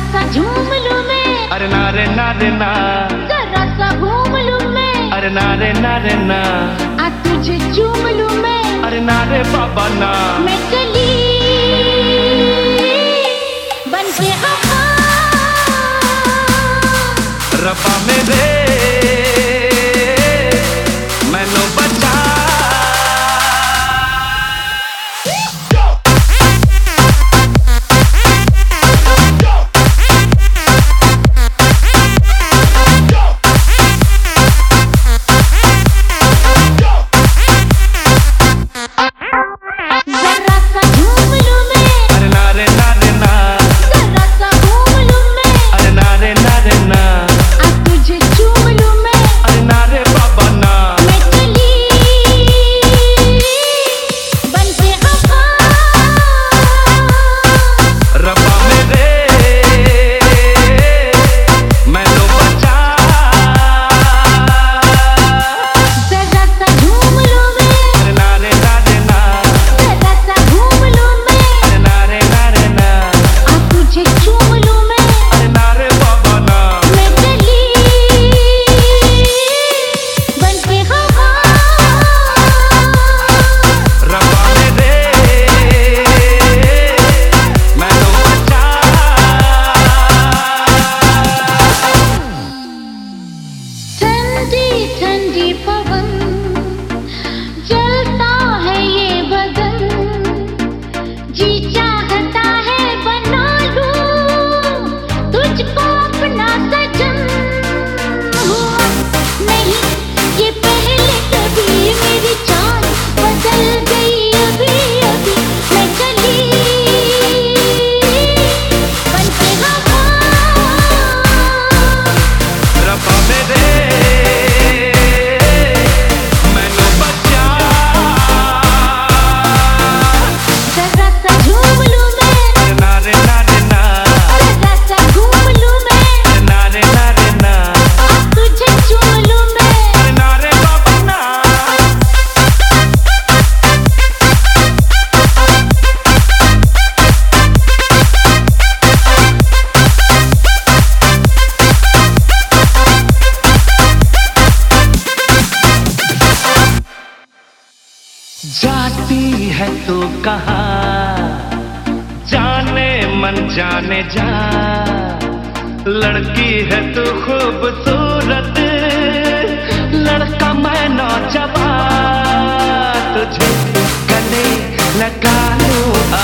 सा झूम लूं मैं, अरे ना रे ना रे ना, जरा सा घूम लूं मैं, अरे ना रे ना रे ना, आ तुझे चूम लूं मैं, अरे ना रे बाबा ना। मैं चली बनके खफा, रब्बा मेरे मैनू बचा। ठंडी पवन जलता है ये बदन, जी चाहता है बना लूं तुझको अपना सजन। हुआ नहीं ये पहले कभी, मेरी जान बदल गई अभी अभी, मैं चली बनके हवा। रब्बा मेरे जाती है तो कहाँ जाने मन जाने जा, लड़की है तू खूबसूरत, लड़का मैं नौजवान, तुझे गले लगा लूं